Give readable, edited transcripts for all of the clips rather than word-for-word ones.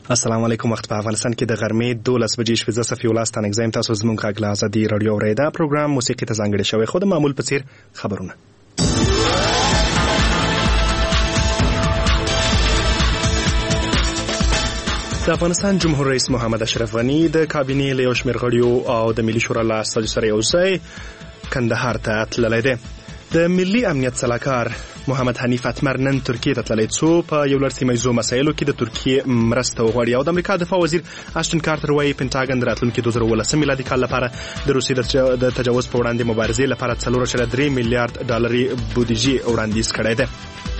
السلام علیکم. وخت په افغانستان کې د غرمې 12 بجې شپږ صفحې ولستان اگزایم تاسو زموږ غږ له ازادي رادیو ریدا پروګرام موسیقي ته ځانګړی شوی خو د معمول په څیر خبرونه. د افغانستان جمهور رئیس محمد اشرف غنی د کابینې له یو شمېر غړیو او د ملي شورا له استازو سره یو ځای کندهار ته تللی دی. د ملي امنیت سلاکار محمد حنیف اتمر نن ترکیه ته تللی څو په یو لړ سیمه مسایلو کې د ترکیه مرسته وغواړي او د امریکا دفاع وزیر اشتن کارتر وايي پینټاګن د راتلونکي 2019 میلادي کال لپاره د روسیې د تجاوز په وړاندې مبارزې لپاره 4.3 میلیارډ ډالري بودیجه وړاندیز کړی دی.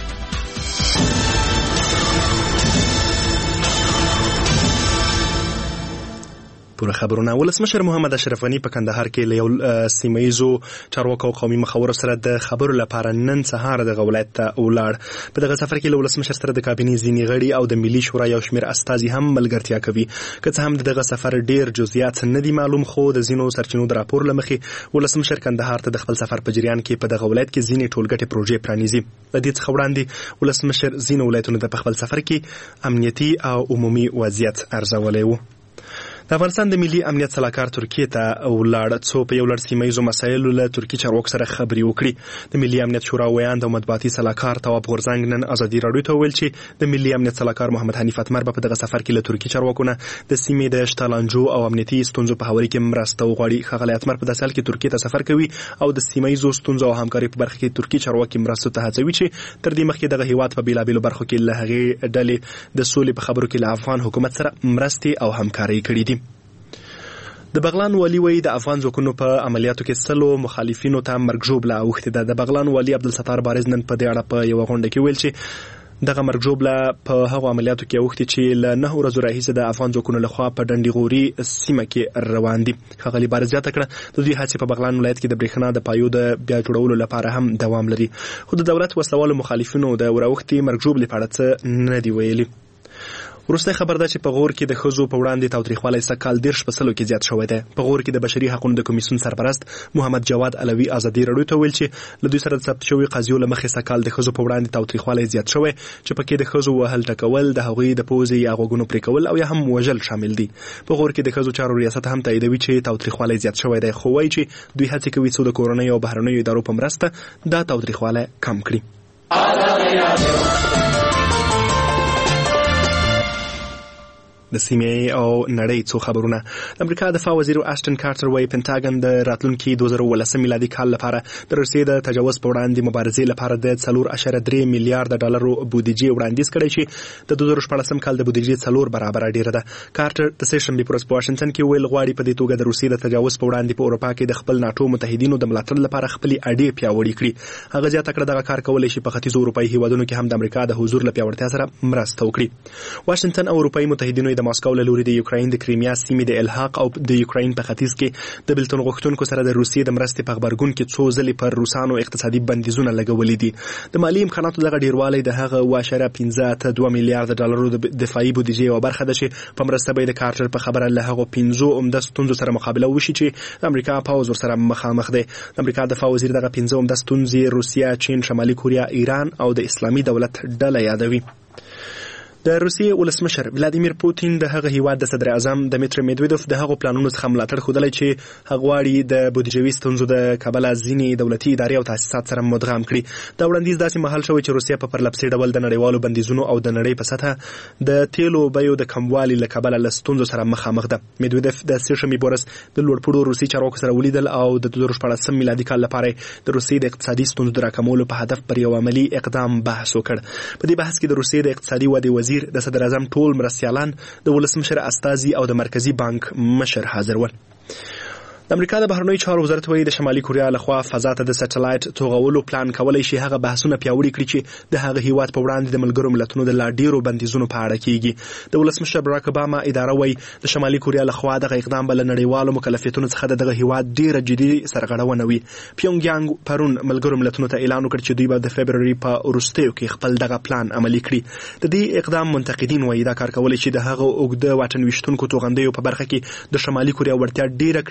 پوره خبرونه. ولسمشر محمد اشرف غنی په کندهار کې له یو سیمه‌یزو چارواکو او قومي مخورو سره د خبرو لپاره نن سهار د ولایت ته ولاړ. په دغه سفر کې له ولسمشر سره د کابینې ځینې غړي او د ملي شورا یو شمېر استازي هم ملګرتیا کوي. که څه هم دغه سفر ډیر جزئیات نه دي معلوم، خو د ځینو سرچینو د راپور له مخې ولسمشر کندهار ته د خپل سفر په جریان کې په دغه ولایت کې ځینې ټولګټې پروژې پرانیزي. د دې څخه وړاندې ولسمشر ځینو ولایتونو ته په خپل سفر کې امنیتي او عمومي وضعیت ارزولی و. د افغانستان د ملي امنیت سلاکار ترکیه ته ولاړ څو په یو لړ سیمه‌یزو مسایلو له ترکیې چارواکو سره خبرې وکړي. د ملي امنیت شورا ویاند او مطبوعاتي سلاکار تواب غورځنګ نن ازادي راډیو ته وویل چې د ملي امنیت سلاکار محمد حنیف اتمر په دغه سفر کې له ترکیې چارواکو نه د سیمې د شتالانجو او امنیتي ستونزو په هواري کې مرسته وغواړي. ښاغلی اتمر په داسې حال کې ترکیې ته سفر کوي او د سیمه‌یزو ستونزو او همکارۍ په برخه کې ترکیې چارواکي مرستو ته هڅوي چې تر دې مخکې دغه هیواد په بیلابیلو برخو کې له هغې ډلې د سولې په خبرو کې له افغان حکومت سره مرستې او همکارۍ کړې دي. د بغلان والي وایي د افغان ځواکونو په عملیاتو کې 100 مخالفینو ته مرګ ژوبله اوښتې ده. د بغلان والي عبدالستار بارز نن په دې اړه په یوه غونډه کې ویل چې دغه مرګ ژوبله په هغو عملیاتو کې اوښتې چې له 9 ورځو راهیسې د افغان ځواکونو لخوا په ډنډیغوري سیمه کې روان دي. ښاغلي بارز زیاته کړه د دوی هڅې په بغلان ولایت کې د برېښنا د پایو د بیا جوړولو لپاره هم دوام لري، خو د دولت وسلوالو مخالفینو د وراوښتې مرګ ژوبلې په اړه څه نه دي ویلي. وروستی خبر ده چې په غور کې د ښځو په وړاندې تاوتریخوالی سږکال 10% کې زیات شوی دی. په غور کې د بشري حقوقو د کمیسیون سرپرست محمد جواد علوي ازادي راډیو ته ویل چې له دوی سره د ثبت شوي قضیو له مخې سږکال د ښځو په وړاندې تاوتریخوالی زیات شوی چې پکې د ښځو وهل ټکول، د هغوی د پوزې یا غوږونو پرې کول او یا هم وژل شامل دي. په غور کې د ښځو چارو ریاست هم تاییدوي چې تاوتریخوالی زیات شوی دی، خو وایي چې دوی هڅې کوي څو د کورنۍ او بهرنیو ادارو په مرسته دا تاوتریخوالی کم کړي. د سیمې او نړۍ څو خبرونه. د امریکا دفاع وزیر اشتن کارتر وايي پینټاګن د راتلونکي 2019 میلادي کال لپاره د روسیې د تجاوز په وړاندې مبارزې لپاره د 4.3 میلیارډ ډالرو بودیجه وړاندیز کړی چې د 2014 کال د بودیجې 4 برابر ډیره ده. کارتر د سیشنبې پر په واشنگټن کې ویل غواړي په دې توګه د روسیې د تجاوز په وړاندې په اروپا کې د خپل ناتو متحدینو د ملاتړ لپاره خپل اډې پیاوړې کړي. هغه زیاته کړه دغه کار کولای شي په ختیځو اروپایي هیوادونو کې هم د امریکا د حضور لپاره پیاوړتیا سره مرسته وکړي. واشنگټن او اروپایي متحدینو د ماسکو له لوري د یوکراین د کریمیا سیمې د الحاق او د یوکراین په ختیځ کې د بلتون غوښتونکو سره د روسیې د مرستې په خبرګون کې څو ځلې پر روسانو اقتصادي بندیزونه لګولي دي. د مالی امکاناتو دغه ډیروالی د هغه 1.52 میلیارډ ډالرو د دفاعي بودیجې یوه برخه ده چې په مرسته به د کارتر په خبره له هغو 5 عمده ستونزو سره مقابله وشي چې د امریکا پوځ ورسره مخامخ دی. د امریکا دفاع وزیر دغه 5 عمده ستونزې روسیه، چین، شمالي کوریا، ایران او د اسلامي دولت ډله یادوي. د روسیې ولسمشر ولادیمیر پوتین د هغه هیواد د صدر اعظم دمیتری میدویدوف د هغو پلانونو څخه ملاتړ ښودلی چې هغه غواړي د بودیجوي ستونزو د کبله ځینې دولتي ادارې او تاسیسات سره مدغم کړي. دا وړاندیز داسې مهال شوی چې روسیه په پرلپسې ډول د نړیوالو بندیزونو او د نړۍ په سطحه د تیلو بیو د کموالي له کبله له ستونزو سره مخامخ ده. میدویدوف د سیشنبې په ورځ د لوړپوړو روسي چارواکو سره ولیدل او د 2014 میلادي کال لپاره د روسیې د اقتصادي ستونزو د راکمولو په هدف پر یو عملي اقدام بحث وکړ. په دې بحث کې د روسیې د اقتصادي ودې وزیر، د صدر اعظم ټول مرستیالان، د ولسمشر استازي او د مرکزی بانک مشر حاضر ول. د امریکا د بهرنیو چارو وزارت وایي د شمالي کوریا لخوا فضا ته د سټلایټ توغولو پلان کولای شي هغه بحثونه پیاوړي کړي چې د هغه هیواد په وړاندې د ملګرو ملتونو د لا ډیرو بندیزونو په اړه کیږي. د ولسمشر براک اوباما اداره وایي د شمالي کوریا لخوا دغه اقدام به له نړیوالو مکلفیتونو څخه دغه هیواد ډیره جدي سرغړونه وي. پیونګیانګ پرون ملګرو ملتونو ته اعلان وکړ چې دوی به د فبروري په وروستیو کې خپل دغه پلان عملي کړي. د دې اقدام منتقدین وایي دا کار کولای شي د هغه اوږده واټن ویشتونکو توغندیو په برخه کې د شمالي کوریا وړتیا ډیره کړي چې اټومي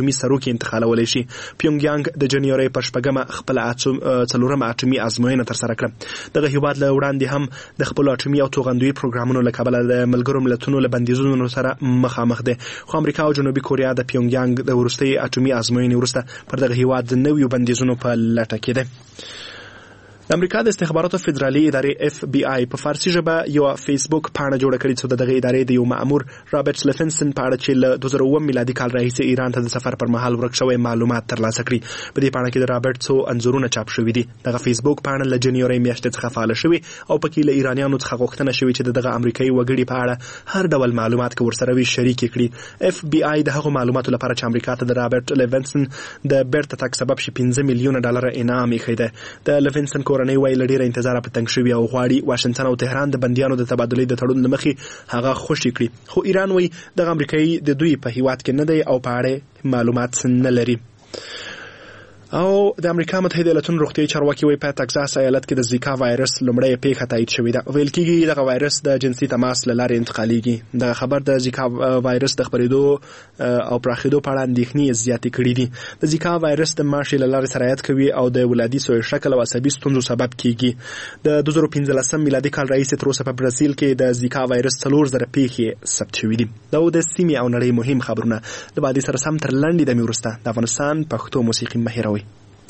اټومي سروکي انتقالولای شي. پیونګیانګ د جنوري په 8 خپل 4 اټومي ازموینه تر سره کړه. دغه هیواد له وړاندې هم د خپل اټومي او توغندوي پروګرامونو له کبله د ملګرو ملتونو له بندیزونو سره مخامخ دي. خو امریکا او جنوبي کوریا د پیونګیانګ د وروستي اټومي ازموینې وروسته پر دغه هیواد د نویو بندیزونو په لټه کې ده. د امریکا د استخباراتو فدرالي ادارې FBI په فارسي ژبه یو فیسبوک پاڼه جوړه کړې چې دغه ادارې د یو مأمور رابرټ سلفنسن په اړه چې له 2009 میلادي کال راهیسې ایران ته د سفر پر مهال ورک شوی معلومات ترلاسه کړي. په دې پاڼه کې د رابرټ څو انځورونه چاپ شوي دي. دغه فیسبوک پاڼه له جنوري میاشتې څخه فعال شوې او پکې له ایرانیانو څخه غوښتنه شوې چې دغه امریکایي وګړي په اړه هر ډول معلومات ورسره وي شریک کړي. FBI د هغو معلوماتو لپاره چې امریکا ته د رابرټ لیونسن د بیرته تګ سبب شي $5 میلیون انعام یې کړی دی. د لیونسن کورنۍ وایي له انتظار په تنګ شوی او غواړي واشنگټن او تهران د بندیانو د تبادلې د تړون لمخې هغه خوشي کړي. خو ایران وایي د امریکایي د دوی په هیواد کې نه دی او په اړه معلومات نه لري. او د امریکا متحده ایالاتونو روغتیايي چارواکي وایي په تگزاس ایالت کې د زیکا وایرس لومړی پیښه تایید شوې ده. ویل کېږي دغه وایرس د جنسي تماس له لارې انتقالېږي. د خبر د زیکا وایرس د خپرېدو او پراخېدو په اړه اندېښنې زیاتې کړې دي. د زیکا وایرس د ماشي له لارې سرایت کوي او د ولادي سوی شکل او عصبي ستونزو سبب کېږي. د 2015 میلادي کال راهیسې تر اوسه په برازیل کې د زیکا وایرس 4000 پیښې ثبت شوې دي. دا د سیمې او نړۍ مهم خبرونه د بعدي سره سم تر لنډې دمې وروسته د افغانستان پښتو موسیقي مه هېروئ.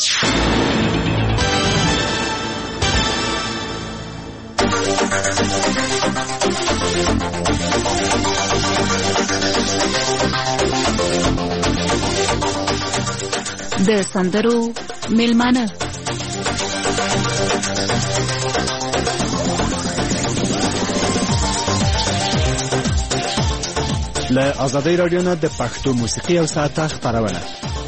د سندرو میلمانه له آزادۍ رادیو نه د پښتو موسیقي او ساعته خپرونه.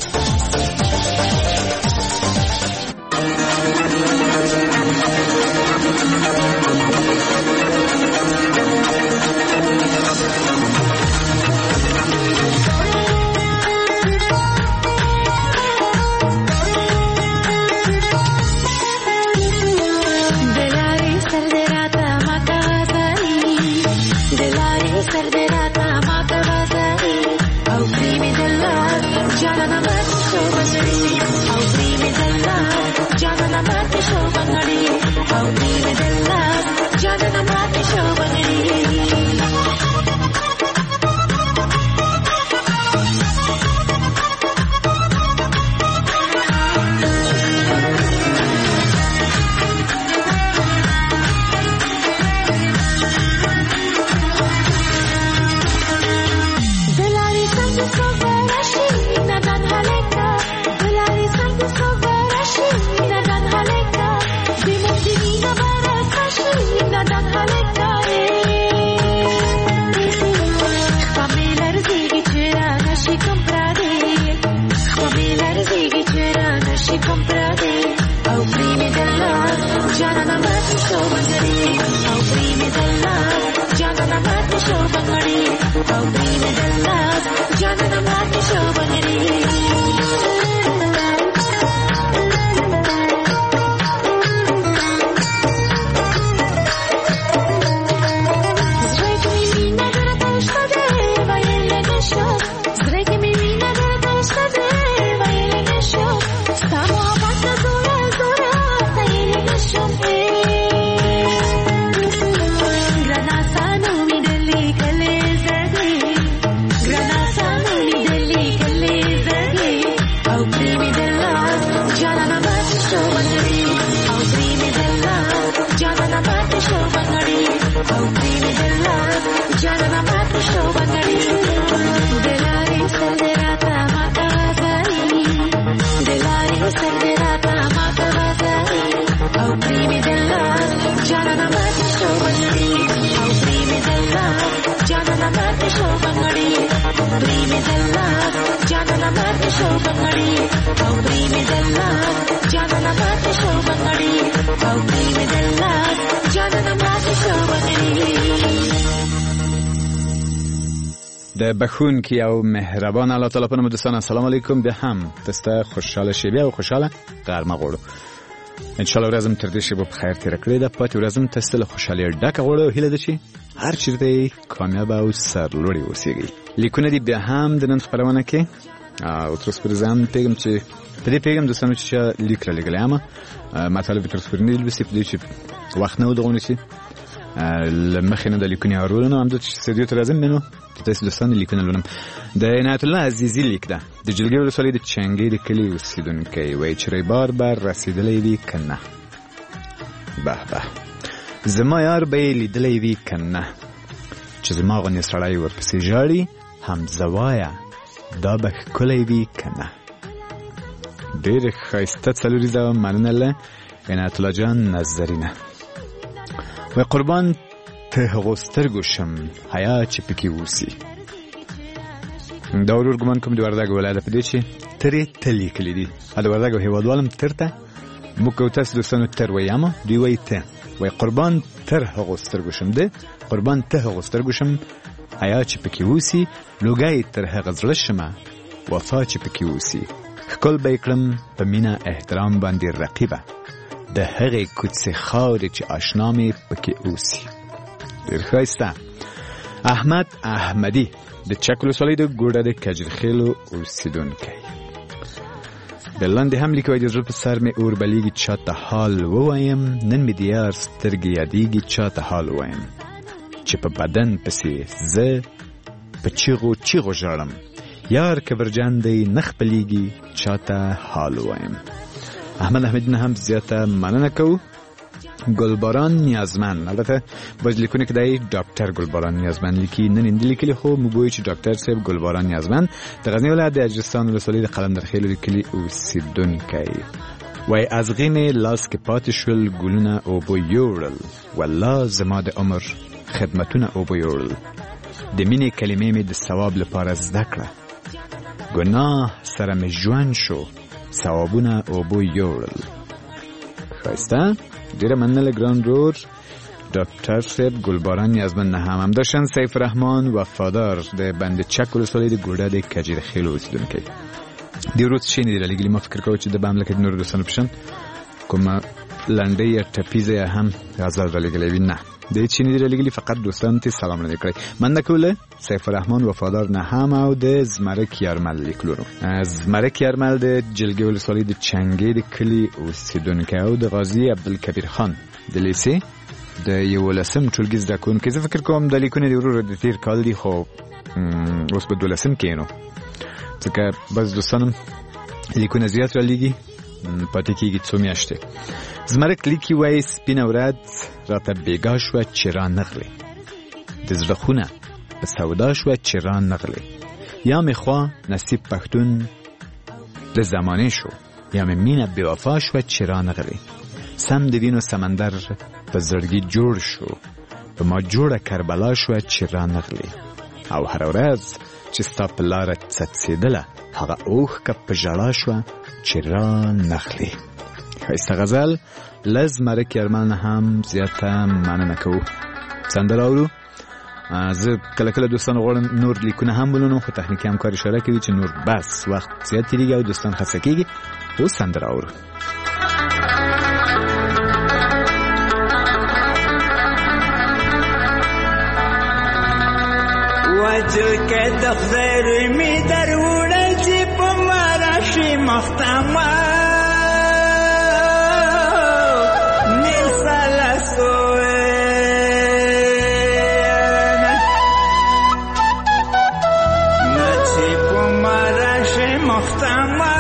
د بخونکی او مهربان الله تعالی په نوم دوستان السلام علیکم. به هم تاسو خوشاله شئ او خوشاله غرمه غوړو. ان شاء الله ورځم تر دې شی په خیر تیر کړی ده. پاتې ورځم تاسو له خوشاله ډکه غوړو هیله ده چې هر چیرته کامیاب او سرلوړي اوسئ. لیکونه دې به هم د نن خبرونه کې او تر اوسه پورې ځان پیغام چې په دې پیغام دوستانو چې لیک را لګلې اما مطالب تر اوسه پورې نه لوستي په دې چې وخت نه ودغونه شي لمخې نه د لیکونې اورولنه هم د استودیو ته راځم نو تاسو دوستان لیکونه لولم د عنایت الله عزیزی لیک ده د جلګې ولسوالۍ د چنګې د کلي اوسیدونکی وایي چې بار بار رسیدلی وي که نه به به زما یار به یې لیدلی وي که نه چې زما غوندې سړی ورپسې ژاړي حمزه وایه دا به ښکلی وي که نه. ډېر ښایسته څلوریزه مننه له عنایت الله جان نظرینه. و قربان ته هغو سترګو شم حیا چې پکې اوسي. دا ورور ګمان کوم د وردګو ولایت په دې چې ترې ته لیکلي دي د وردګو هېوادوالم تر ته موږ تاسو دوستانو تر وایي اما دوی وایي ته وایي قربان تر هغو سترګو شم ده قربان ته هغو سترګو شم حیا چې پکې اوسي لوګی تر هغه زړه شمه وفا چې پکې اوسي ښکل به یې کړم په مینه احترام باندې رقیبه د هغې کوڅې خاورې چې آشنا مې پکې اوسي. ډېر ښایسته. احمد احمدي د چک ولسوالۍ د ګوډه د کجرخیلو اوسیدونکی د لاندې هم لیکي وایي د زړه په سر مې اور بلیږي چاته حال ووایم نن مې د یار سترګې یادېږي چاته حال ووایم چې په بدن پسې زه په چیغو چیغو ژاړم یار کبرجن دی نه خپلېږي چاته حال ووایم. احمد احمدی نه هم زیاته مننه کوو. ګلباران نیازمن البته باز لیکونه کې دی ډاکټر ګلباران نیازمن لیکي نن اندی لیکلی خو موږ وایو چې ډاکټر صاحب ګلباران نیازمن د غزنی ولایت د اجرستان ولسوالۍ د قلندرخیلو د کلي اوسیدونکی وای از غینې لاس کې پاتې شول ګلونه اوبه یوړل والله زما د عمر خدمتونه اوبه یوړل د مینې کلمې مې د ثواب لپاره زده کړه ګناه سره مې ژوند شو ثوابونه اوبه یوړل. ښایسته ډېره مننه له ګران رور ډاکټر صاحب ګلباران نیازمن نه هم همداشان سیف الرحمن وفادار د بند چک ولسوالۍ د ګوډه د کجرخیلو اوسیدونکی. دې ورځ څه نه دی رالیږلي ما فکر کوم چې د به مملکت نورو دوستانو په شان کومه لنډۍ یا ټپیزه یا هم غزل رالیږلی وي نه د هېڅ شي نه دي رالیږلي فقط دوستانو ته سلام نه دی کړی. مننه کوو له سیف الرحمن وفادار نه هم او د زمرک یارمل لیکلورو. زمرک یارمل د جلګې ولسوالۍ د چنګې د کلي اوسیدونکی او د غازي عبدالکبیر خان د لیسې د 11 ټولګي زده کوونکی. زه فکر کوم د لیکونه د ورور د تېر کال دي خو اوس په 12 کې نو ځکه بعض دوستانم لیکونه زیات رالیږي پاتې کېږي څو میاشتې. زمرک لیکي وایي سپینه ورځ راته بېګا شوه چې را نغلې د زړه خونه په سودا شوه چې را نغلې یا مې خوا نصیب پښتون د زمانې شو یا مې مینه بېوفا شوه چې را نغلې سم د وینو سمندر په زړګي جوړ شو په ما جوړه کربلا شوه چې را نغلې او هره ورځ چې ستا په لاره څڅېدله هغه اوښکه په ژړا شوه چې را نغلې. ښایسته غزل له زمرک یارمل نه هم زیاته مننه کوو. سندره اورو. زه کله کله دوستانو غواړم نور لیکونه هم ولولم خو تخنیکي همکار اشاره کوي چې نور بس وخت زیات تېرېږي او دوستان خسته کېږي. اوس سندره اورو. وجل که دخزر می در وڑه چی پا مراشی مختما نیل سالسوه نچی پا مراشی مختما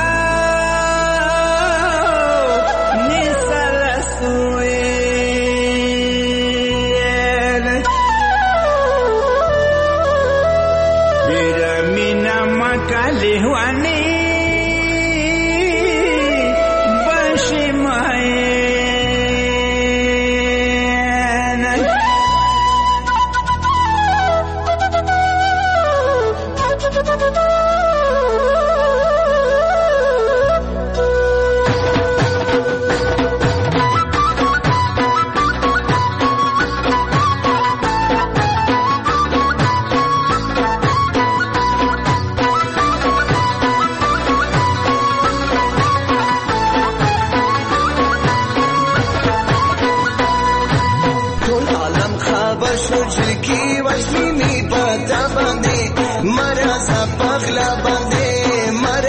نیل سالسوه Kalihwani Bashimayana Mara sa pagla bande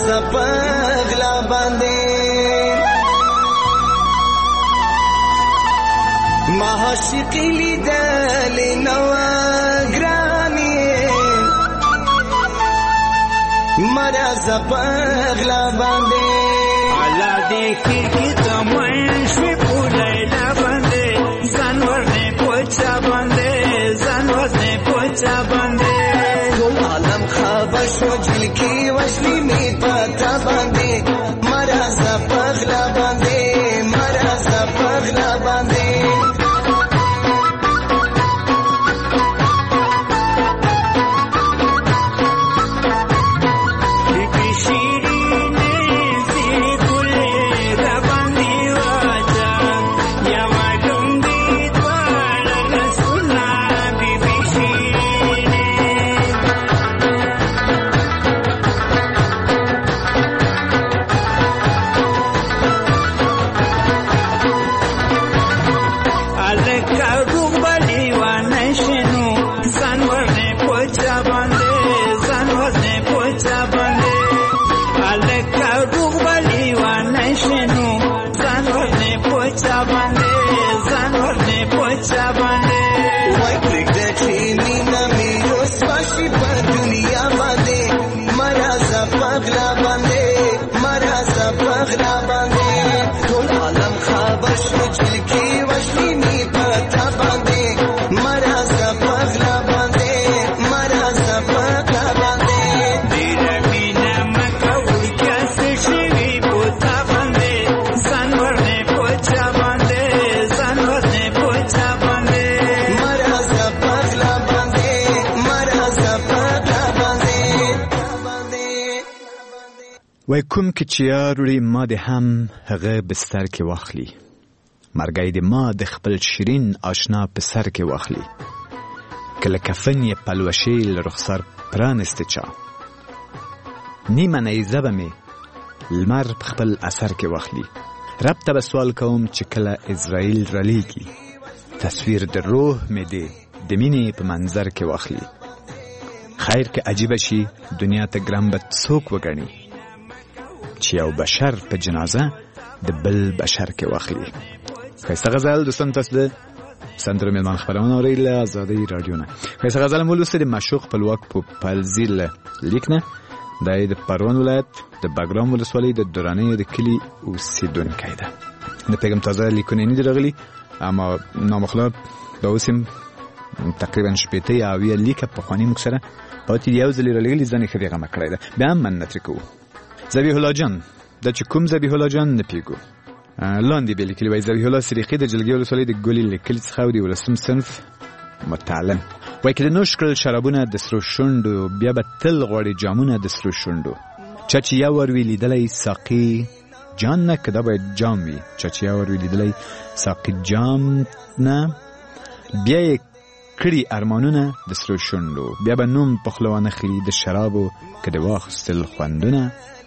زپغلا باندې معاشقی لیدل نو ګرانی مرا زپغلا باندې الله دې کې تمن شي پولای لا باندې ځان ورنه پوچا باندې ځان ورنه پوچا باندې ټول عالم خبر شو جل کې وشلی می پتا باندې مرا زپغلا باندې مرا زپغلا باندې وای کوم کې چې یاروړي ما د هم هغه بستر کې واخلي مرګای د ما د خپل شیرین آشنا په سر کې واخلي کله کفن یې پلوشي ل رخسار پرانسته چا نیمه نیزه به می لمر په خپل اثر کې واخلي رب ته سوال کوم چې کله اسرائیل رلیږي تصویر د روح مې دی د مینې په منظر کې واخلي خیر که عجیب شي دنیا ته ګرام به څوک وګڼي چې یو بشر په جنازه د بل بشر کې واخلي. ښایسته غزل دوستان تاسو د سندرو میلمان خبرونه اورئ له ازادۍ راډیو نه. ښایسته غزل مو لوستې د معشوق خپلواک پوپلزي له لیک نه دا د پروان ولایت د بګرام ولسوالۍ د درانۍ د کلي اوسېدونکی ده. د پیغام تازه لیکونه نه دي راغلي اما نامخلا دا اوس هم تقریبا شپېته یا اویا لیکه پخواني موږ سره پاتې یو ځلې رالیږلي ځان یې ښه بېغمه کړی ده. بیا هم مننه ترې کوو. ذبیح الله جان دا چې کوم ذبیح الله جان نه پیږو لاندې به لیکلي وایي ذبیح الله سریقي د جلګې ولسوالۍ د ګلي له کلي څخه د 11 صنف متعلم وایي که د نوش کړل شرابونه د سرو شونډو بیا به تل غواړي جامونه د سرو شونډو چا چې یو ور وي لیدلی ساقي جان نه که دا باید جام وي چا چې یو ور وي لیدلی ساقي جام نه بیا یې کړي ارمانونه د سرو شونډو بیا به نوم په خوله وانخلي د شرابو که د واخیستل خوندونه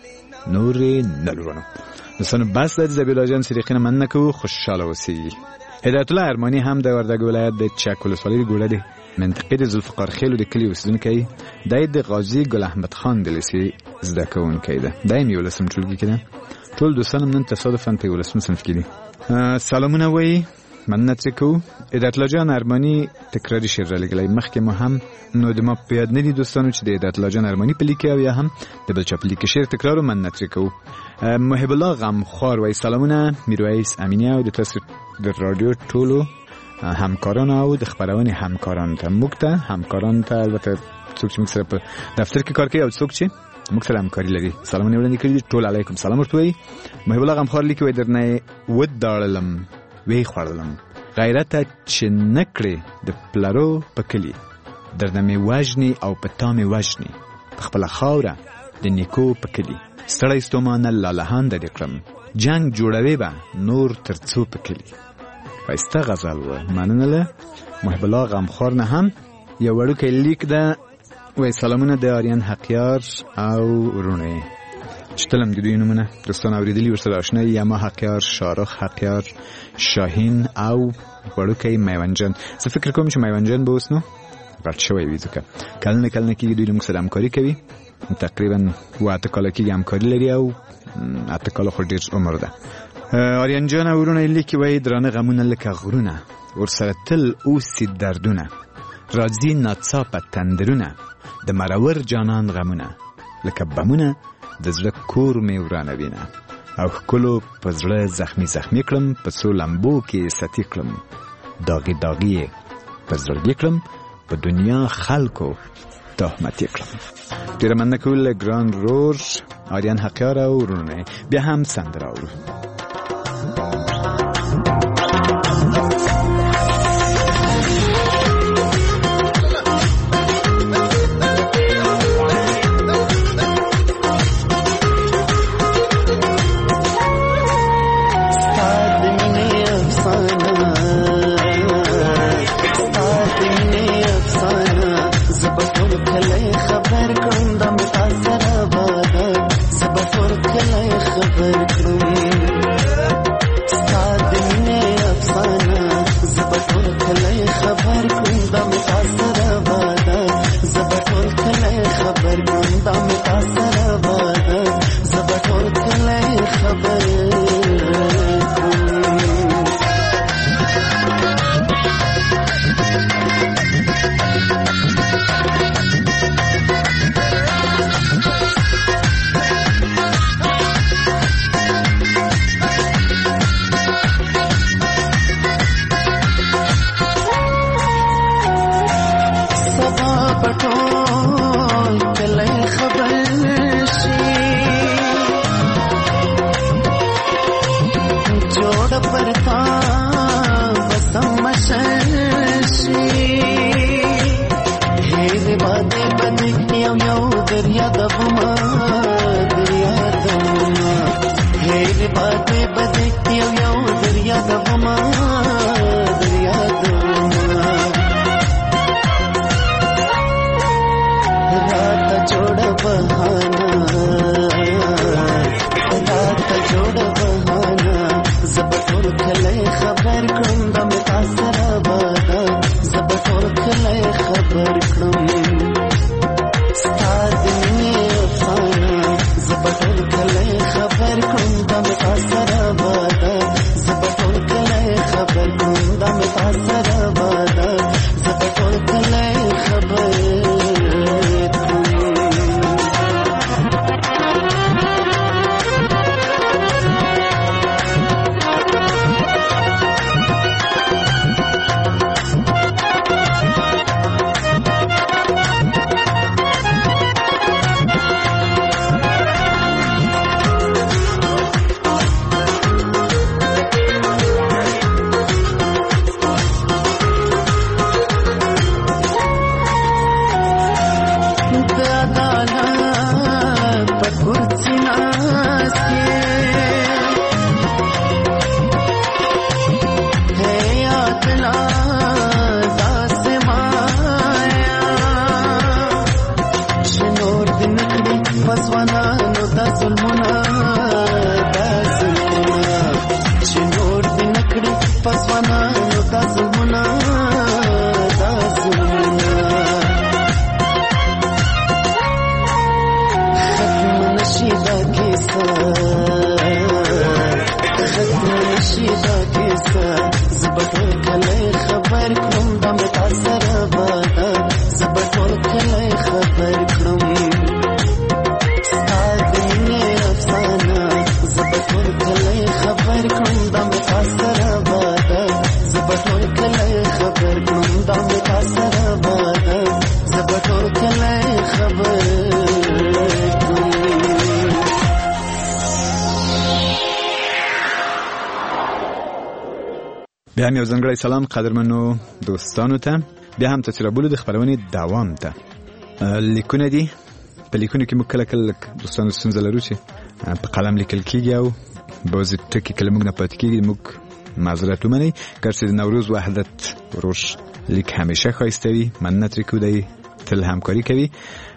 نورې نه لرونو. دوستانو بس د ذبیح الله جان سریقي نه مننه کوو. خوشحاله اوسئ. هدایت الله ارماني هم د وردګ ولایت د چک ولسوالۍ د ګوړه د منطقې د ذوالفقار خیلو د کلي اوسېدونکی دی. د غازي ګل احمد خان د لیسې زده کوونکی ده. دا یې 11 ټولګي کې ده. ټول دوستان هم نن تصادفاً په 11 صنف کې دي. سلامونه وایي مننه ترې کوو. هدایت الله جان ارماني تکراري شعر رالیږلی مخکې مو هم نو د ما په یاد نه دي دوستانو چې د هدایت الله جان ارماني په لیک او یا هم د بل چا په لیک شعر تکرار مننه ترې کوو. محب الله غمخوار وایي سلامونه میرویس امینی او د تاسو د رادیو ټولو همکاران او د خبرونې همکاران ته موږ ته همکاران ته البته څوک چې موږ سره په دفتر کې کار کوي او څوک چې موږ سره همکاري لري سلامونه وړاندې کړي ټول علیکم سلام ورته وایي. محب الله غمخوار لیکي وایي درنه وداړلم وی خوړلم غیرته چې نکړې د پلرو په کلي درنه مې وژني او په تا مې وژني په خپله خاوره د نیکو په کلي ستړی ستومانه لالهانده دې کړم جنګ جوړوي به نور تر څو په کلي. ښایسته غزل و مننه له محب الله غمخوار نه هم یو وړوکی لیک ده وایي سلامونه د آریان حقیار او رونې چې تل هم د دوی نومونه دوستان اورېدلي ورسره آشنا یي یما حقیار شارخ حقیار شاهین او وړوکی میوندجان. زه فکر کوم چې میوندجان به اوس نو غټ شوی وي ځکه کلونه کلونه کېږي دوی له موږ سره همکاري کوي تقریبا 8 کال کې همکاري لري او 8 کال خو ډیر عمر ده. آریان جان ورونه لیکي وای درانه غمونه لکه غرونه ورسره تل اوسي دردونه راځي ناڅاپه تندرونه د مرور جانان غمونه لکه بمونه د زړه کور مې ورانوینه او ښکلو په زړه زخمي زخمي کړم په څو لمبو کې ستی کړم داغي داغي په زړګي کړم په دنیا خلکو تهمتي کړم. ډیره مننه کوله ګران رور آریان حقیار او ورونه بیا هم سندره اورو. بیا هم یو ځانګړی سلام قدرمنو دوستانو ته بیا هم تاسو رابولو د خبرونې دوام ته لیکونه دي په لیکونو کې موږ کله کله دوستانو ستونزه لرو چې په قلم لیکل کېږي او بعضې ټکي کله موږ نه پاتې کېږي موږ معذرت ومنئ که هر څه د نوروز وحدت ورور لیک همیشه ښایسته وي مننه ترې کوو دی تل همکاري کوي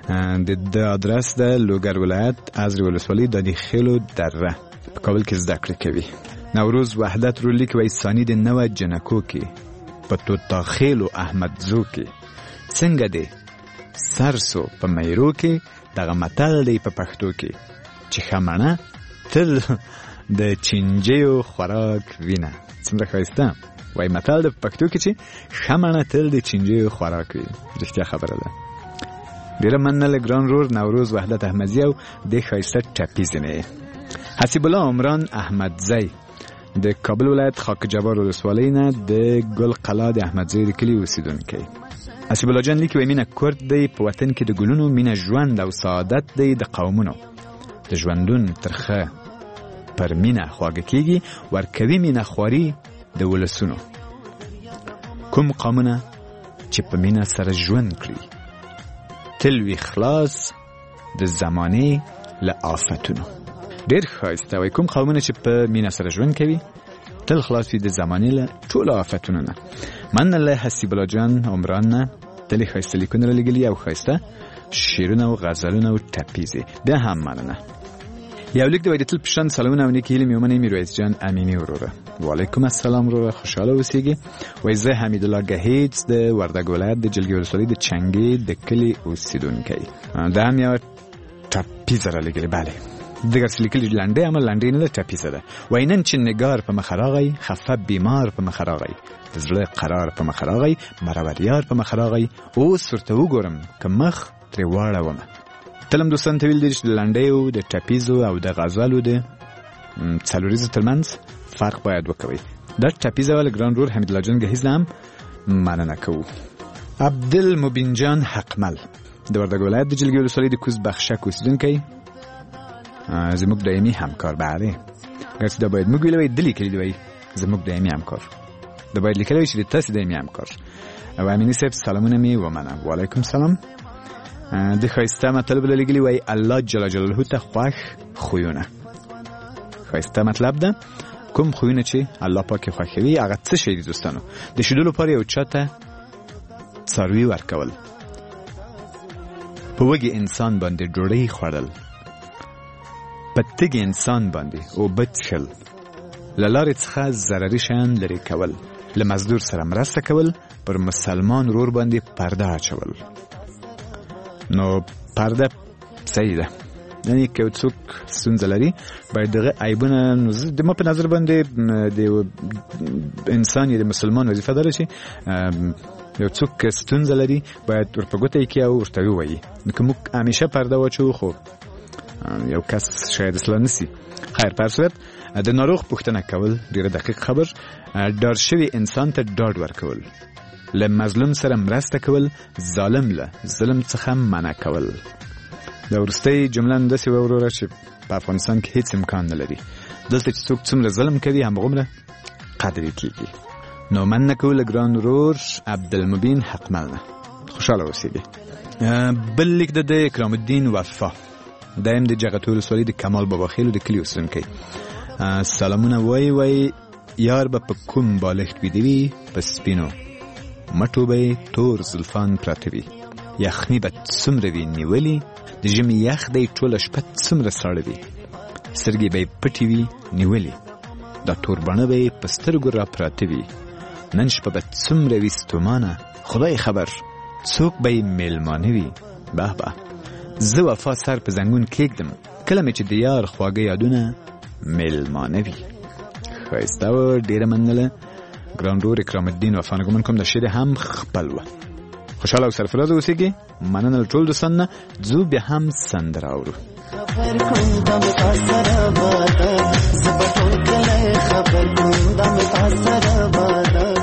د آدرس د لوګر ولایت ازرې ولسوالۍ دادي خیلو دره په کابل کې زده کړې کوي. نوروز وحدت رو لیک وای ثانی د نو جنکو کې په توتا خیلو احمد زو کې څنګه دی سرسو په میرو کې دغه متل دی په پښتو کې چې خمنه تل د چنجیو خوراک وینه. څومره ښایسته وای متل د پښتو کې چې خمنه تل د چنجیو خوراک وي. رښتیا خبره ده. ډیره مننه ګران رور نوروز وحدت احمدزی او د ښایسته ټپیز نه حسیب الله عمران احمدزی د کابل ولایت خاک جبار ولسوالۍ نه د ګل قلا د احمدزی د کلي اوسیدونکی. حسیب الله جان لیکي وای مینه کورد دی په وطن کې د ګلونو، مینه ژوند او سعادت دی د قومونو. د ژوندون ترخه پر مینه خواږه کیږي، ورکوي مینه خواري د ولسونو. کوم قومونه چې په مینه سره ژوند کړي تل وی خلاص د زمانه له آفتونو. ډېر ښایسته وای کوم قومونه چې په مینه سره ژوند کوي تل خلاص وي د زمانه له ټولو آفتونو نه. مننه له حسیب الله جان عمران نه تل ښایسته لیکونه لګلي او ښایسته شعرونه او غزلونه او ټپیزې. بیا هم مننه. یو لیک دی د تل پښتون سلامونه او نیکی علم یومنه میرویس جان امینی وروره. وعلیکم السلام وروره، خوشاله اوسئ. وای زه حمید الله گهیج د وردګ ولایت د جلګي ولسوالۍ د چنګي د کلی اوسیدونکی. دا هم یو ټپیزه را لګلې. بله دغه لیکلي لنډۍ عمل لنډۍ نه ده، ټپیزه ده. وای نن چې نگار په مخ راغی، خفه بیمار په مخ راغی، د زړه قرار په مخ راغی، مرور یار په مخ راغی، اوس ورته وګورم که مخ ترې واړومه. تلم دوستان ته ویل دي چې د لنډیو د ټپیزو او د غزلو د څلوریزو ترمنځ فرق باید وکوي. دا ټپیزه ول ګران رور حمید الله جان گهیز هم مننه کوو. عبدالمبین جان حقمل د وردګ ولایت د جلګي ولسوالۍ د کوز بخشک اوسیدونکی زموږ دایمي همکار. بله ګرځي دا باید موږ ویلوي د لیکلي دی زموږ دایمي همکار. دا باید لیکلی چې د تاسې دایمي همکار. او امینی صاحب سلامونه می ومنه. وعلیکم سلام. د ښایسته مطلب لګلی وای الله جل جلاله ته خوښ خوونه. ښایسته مطلب ده کوم خوونه چې الله پاک خوښوي هغه څه شي دي دوستانو. د شیدو لپاره یو چاته څاروي ورکول، په وږي انسان باندې ډوډۍ خوړل، په تږي انسان باندې اوبه څښل، له لارې څخه ضرري شیان لرې کول، له مزدور سره مرسته کول، پر مسلمان ورور باندې پرده اچول. نو پرده صحیح ده، یعنی که څوک ستونزه لري باید دغه عیبونه د ما په نظر باندې د انسان یا د مسلمان وظیفه داره چې یو څوک ستونزه لري باید ورپه ګوته یې کړي او ورته ووایي. نو که موږ همیشه پرده واچوو خو یو کس شاید اصلاح نسی. خیر په هر صورت د ناروغ پوښتنه کول ډېره دقیق خبر، ډار شوي انسان ته ډاډ ورکول، له مظلوم سره مرسته کول، ظالم له ظلم څخه منع کول. دا وروستۍ جمله همداسې وروره چې په افغانستان کې هیڅ امکان نه لري. دلته چې څوک څومره ظلم کوي همغومره قدر یې کېږي. نو مننه کوو له ګران ورور عبدالمبین حقمل نه. خوشحاله اوسېږي. بل لیک د اکرام الدین وفا دایم د جغتو ولسوالۍ د کمال بابا خیلو د کلي اوسیدونکی. سلامونه. وای یار به په کوم بالښت ویده وي، په سپینو مټو به تور زلفان پراته وي، یخني به څومره وي نیولي، د ژمي یخ دی ټوله شپه څومره ساړه وي، سترګې به یې پټې وي نیولي، دا تور بڼه به یې په سترګو را پراته وي، نن شپه به څومره وي ستومانه، خدای خبر څوک به یې میلمانه وي. به به زه وفا سر په زنګون کېږدم کله مې چې د یار خواږه یادونه میلمانه وي. ښایسته و، ډېره مننه ګران رور اکرام الدین وفا. نه ګمان کوم د شعر هم خپل و. خوشحاله او سرفراز اوسئ. مننه له ټول دوستانو نه. ځو بیا هم سندره اورو. خبر کوم د متاثر باد زبټول کله خبر کوم د متاثر باد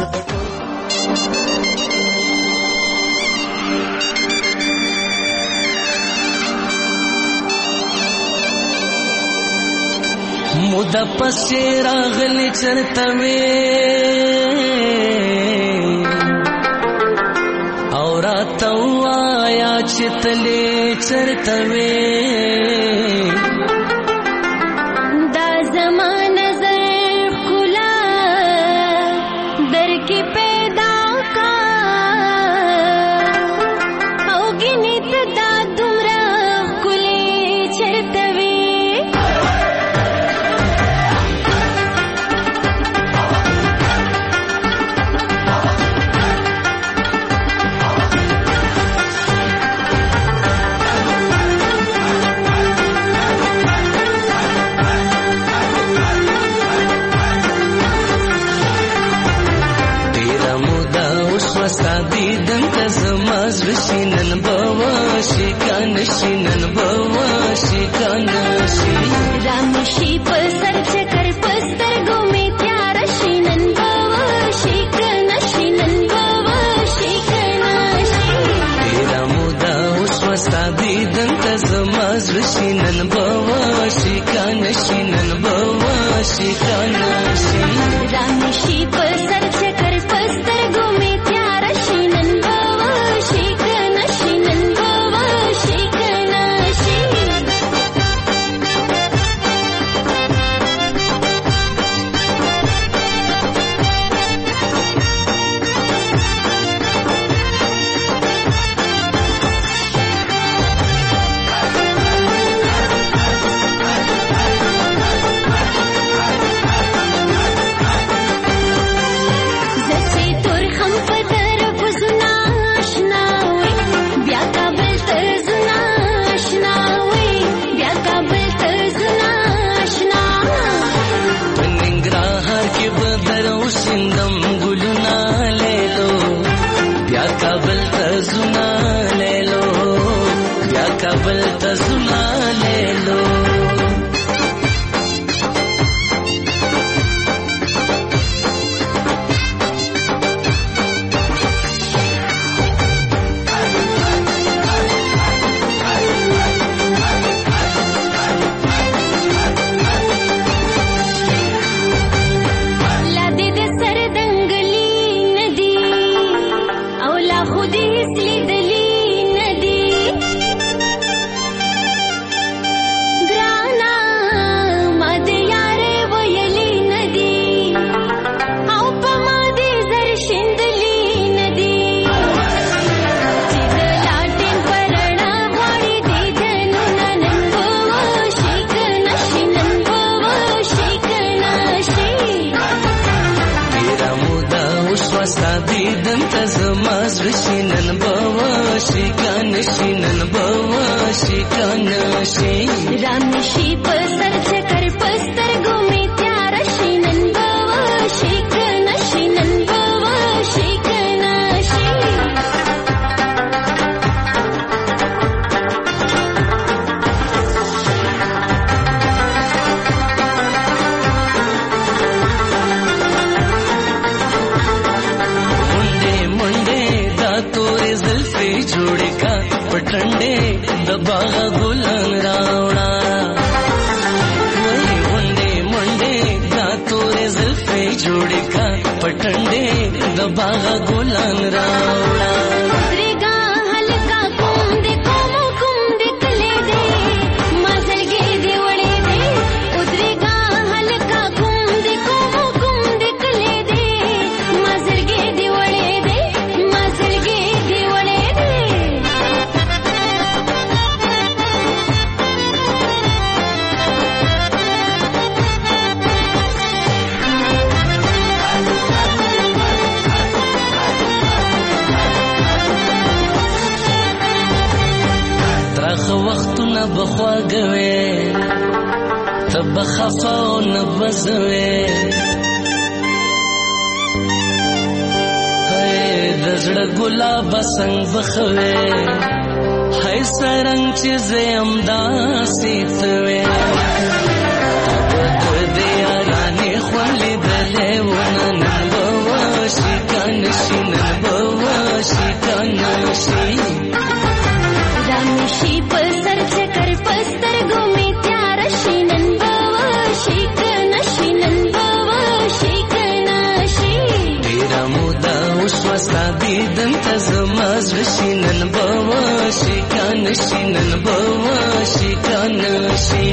مودا پسې راغلی چرته وې او راته وایا چې تلې چرته وې دا زمانه زر ښکلا در کې پیدا کا او ګینې ته دا دومره ښکلې چرته وې رامشي په سر چکر پستر ګومې تیار شینن بوا شیک نشینن بوا شیک نشي تیرا مودا اوس وستا دیدن ته زما زړه شینن بوا شیک نشینن بوا شیک نشي رامشي په سر چکر پستر ګومې تیار شینن بوا شیک نشینن بوا شیک نشي काबल तजुना ले लो रामशी पर सर चकर पस्तर घूमे त्यार शीनन बवा शिक नशीनन बवा शिक नशी मुंडे मुंडे दा तोरे जुल्फे जोड़े का पटंडे दबागा गुलाम रावणा वही मुंडे मुंडे दा तोरे जुल्फे जोड़े का पटंडे दबागा गुलाम रावणा उतरेगा हल्का कुंदे कोमो कुंदे कले दे मजलगे देवड़े दे उतरेगा हल्का कुंदे कोमो कुंदे कले दे मजलगे देवड़े दे मजलगे देवड़े दे وختونه بخواږوي تب خفاو نبزوي هي د زړه ګلاب څنګه بخوي هي سرنګ چې زم داسې توي د دې یارانه خولې دلې ونن بواشي کنشي نن بواشي کنشي रामशी पर सर चकर पस्तर घूमे त्यार शीनन बवा शिक नशीनन बवा शिक नशी तेरा मुदा उस वसा दीदन तजमा शीनन बवा शिक नशीनन बवा शिक नशी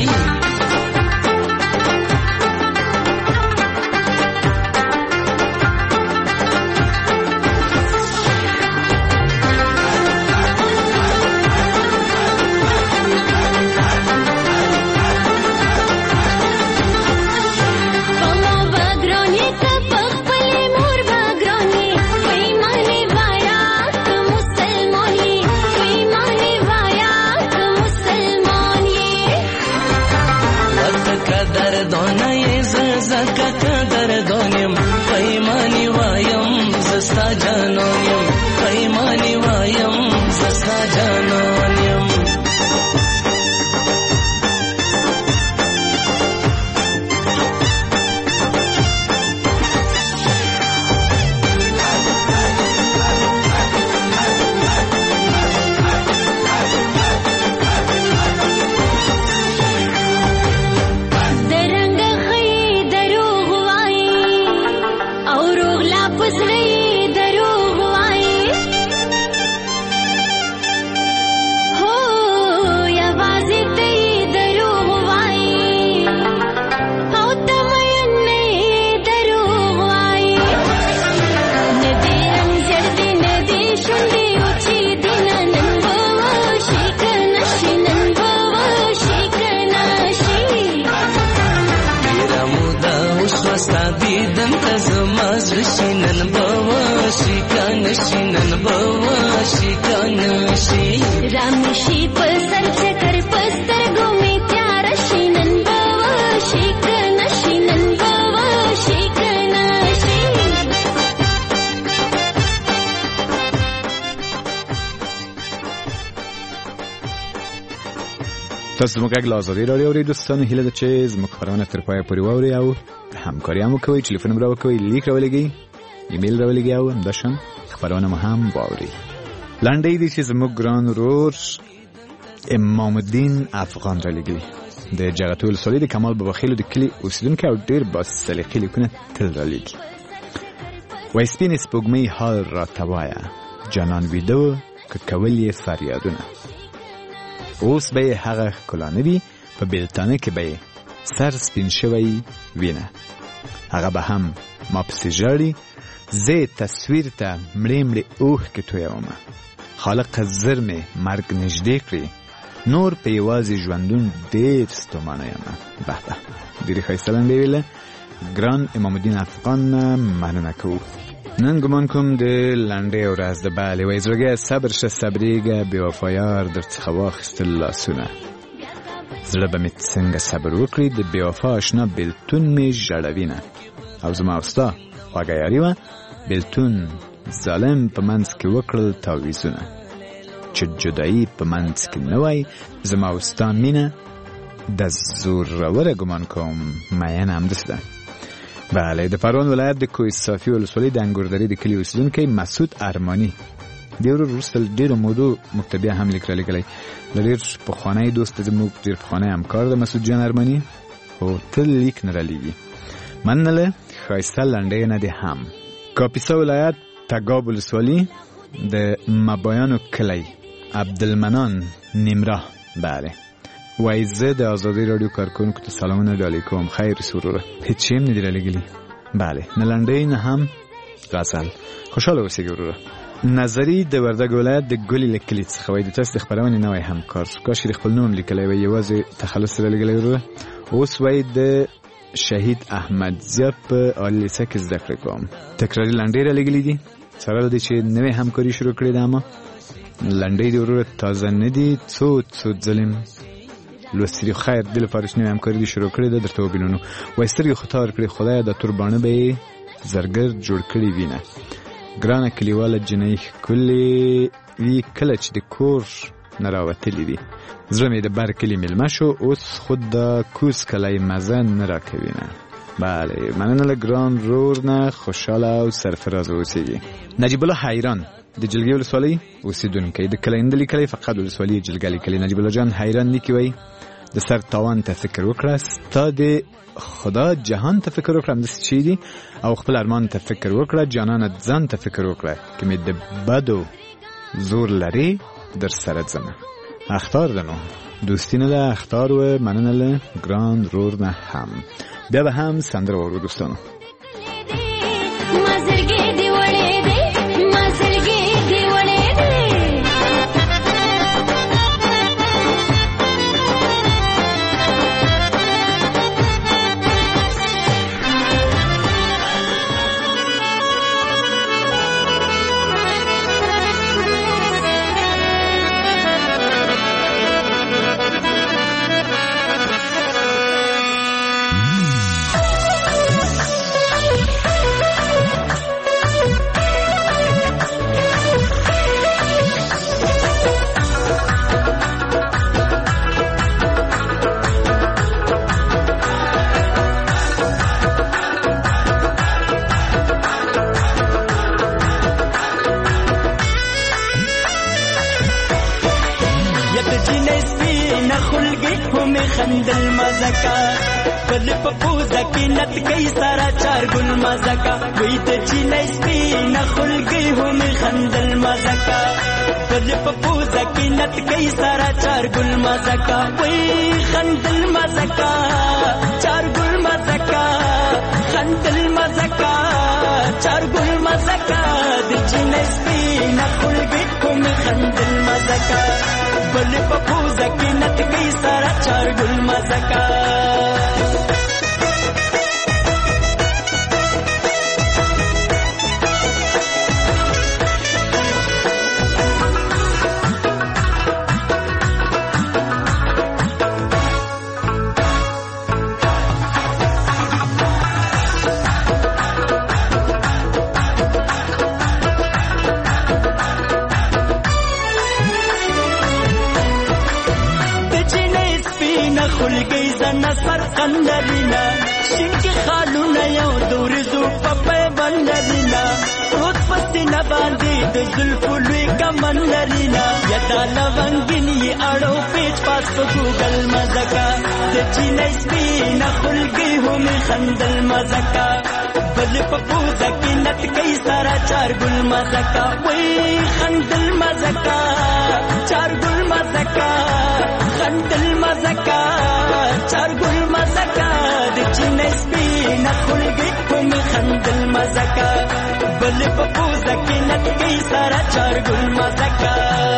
दर्दोनिम पैमानी वायम जस्ता जानोनिम पैमानी वायम जस्ता जानोनिम تاسو زموږ غږ له ازادي راډیو اورئ دوستانو. هیله ده چې زموږ خبرونه تر پایه پورې واورئ او همکاري هم وکوئ. ټلیفون را وکوئ، لیک راولېږئ، ایمیل راولېږئ او همداشان خبرونه مو هم واورئ. لنډۍ دي چې زموږ ګران ورور امام الدین افغان را لیږلي د جغتو ولسوالۍ د کمال بابا خیلو د کلي اوسېدونکی او ډېر باسلیقې لیکونه تل را لیږي. وایي سپینې سپوږمۍ حال راته وایه، جانان ویده و که کول یې فریادونه. اوس به یې هغه ښکلا نه وي، په بېلتانه کې به یې سر سپین شوی وینه. هغه به هم ما پسې ژاړي، زه تصویر ته مړې مړې اوښکې تویومه. خالق زر مې مرګ نږدې کړي، نور په یوازې ژوندون ډېر ستومانه یمه. به به ډېرې ښایسته لنډۍ ویله. ګران امام الدین افغان نه مننه کوو. نن ګمان کوم د لنډۍ ورځ ده. بله وایي زړګیه صبر شه صبرېږه، بې وفایار در څخه واخیستل لاسونه. زړه به مې څنګه صبر وکړي، د بې وفا اشنا بېلتون مې ژړوینه. او زما او ستا خوږه یاري وه، بېلتون ظالم په منځ کې وکړل تاویزونه. چې جدایي په منځ کې نه وای، زما او ستا مینه د زوروره ګمان کوم میینه همداسې ده. بله د پروان ولایت د کوه صافي ولسوالۍ د انګوردرې د کلي اوسېدونکی مسعود ارماني دې ورور وروسته ډېرو مودو موږ ته بیا هم لیک رالیږلی. د ډېر پخوانی دوست دی، زموږ ډېر پخوانی همکار ده مسعود جان ارماني، خو تل لیک نه رالیږي. مننه. ښایسته لنډۍ نه دی هم. کاپیسا ولایت تګاب ولسوالي د مبایانو کلی عبدالمنان نیمرا. بله وایي زه د ازادي راډیو کارکوونکو ته سلامونه ډالۍ کوم. خیر وروره، هېڅ شی هم نه دي رالیږلي. بله نه لنډۍ نه هم غزل. خوشحاله اوسېږئ وروره. نظري د وردګ ولایت د ګلي له کلي څخه وایي د تاسو د خپرونې نوی همکار کاش د خپل نوم لیکلی وای، یوازې تخلص رالیږلی وروره. اوس وایي د شهید احمد ضیا په عالي لیسه کې زده کړې کوم. تکراري لنډۍ رالیږلي دي سره له دې چې نوې همکاري شروع کړې ده. اما لنډۍ د وروره تازه نه دي، څو ځلې لوستي. خیر د لپاره چې نوې همکاري دې شروع کړې ده درته وبینو. وایي سترګې خو تار کړې خدایه، د تور باڼه به یې زرګر جوړ کړي وینه. ګرانه کلیواله جنۍ ښکلې وي کله چې د کور نه راوتلي دي. زړه مې د بر کلي مېلمه شو، اوس خود د کوز کلی مزه نه راکوینه. بله مننه له ګران رور نه. خوشحاله او سرفراز اوسېږي. نجیب الله حیران د جلګې ولسوالۍ اوسېدونکی د کلینده لیکلی، فقط ولسوالۍ جلګه لیکلی. نجیب الله جان حیران لیکي وایي د سر تاوان ته فکر وکړه، ستا د خدا جهان ته فکر وکړه، همداسې چې دي، او خپل ارمان ته فکر وکړه. جانانه ځان ته فکر وکړه، که مې د بدو زور لري در سره ځمه. اختار ده نو دوستی نه ده، اختار و. مننه له ګران رور نه هم. بیا به هم سندره واورو دوستانو. خندل مزکا پل پپوزا کی نت گئی سارا چار گل مزکا وی ته چینه سپینه خلګي هم خندل مزکا پل پپوزا کی نت گئی سارا چار گل مزکا وی خندل مزکا چار گل مزکا خندل مزکا چار گل مزکا د چینه سپینه خلګي هم خندل مزکا پل پپوزا کی نت گئی سارا چار گل مزکا خلګي زنه سر قندرینا شینکی خالونه یو دورزو په بندرینا روز پسینه باندې د زلفو لوی کمن لرینا یدا لونګینی اړو پیچ پاس په ګوګل مزکا د چینای سپینه خلګي هم خندل مزکا بل په پوزه کې نت کوي سارا چار ګل مزکا وای خندل مزکا چار ګل مزکا خندل مزکا چار ګل مزکا د چینای سپینه خلګي هم خندل مزکا بل په پوزه کې نت کوي سارا چار ګل مزکا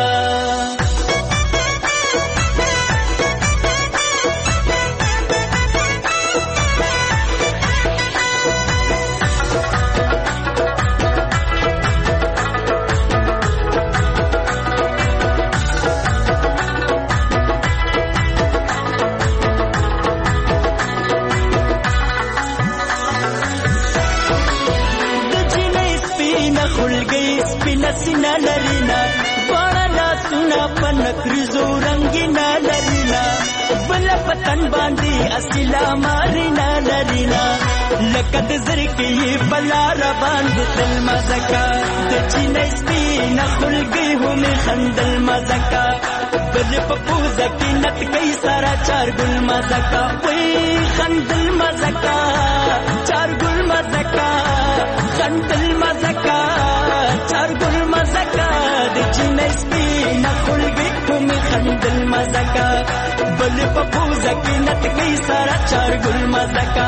سینا لرینا بڑا لاسونا پنکرزو رنگینا لرینا بل پتن باندی اصلا مارینا لرینا لکد زرکی بلا ربان دل مزکا د چینای سپینا خلگی هم خندل مزکا بل پپوزا کی نت کئی سارا چار گل مزکا وی خندل مزکا چار گل مزکا خندل مزکا چار گل مزکا د چینای سپینا خلگی هم خندل مزکا بل پپوزا کی نت کئی سارا چار گل مزکا